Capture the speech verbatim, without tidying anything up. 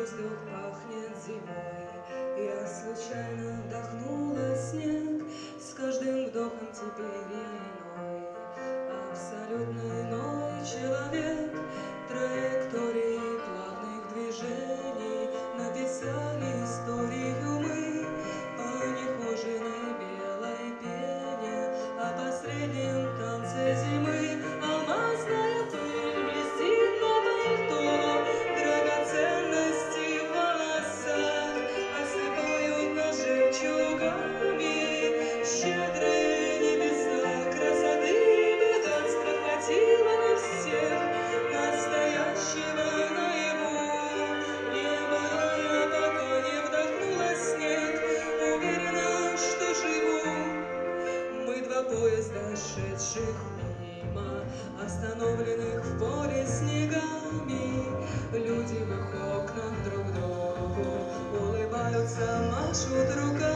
воздух пахнет зимой. Я случайно вдохнула снег, с каждым вдохом теперь я иной, абсолютно иной человек. Траектории плавных движений написали историю мы по нехоженной белой пене, а по среднем танце зимы алмазная пыль блестит на пальто, драгоценности в волосах осыпают нас жемчугами. Щедрые небеса красоты богатства хватило на всех, настоящего наяву не было я, пока не вдохнула снег, уверена, что живу. Мы два поезда, шедших мимо, остановленных в поле снегами. Люди в их окнах друг другу улыбаются, машут руками.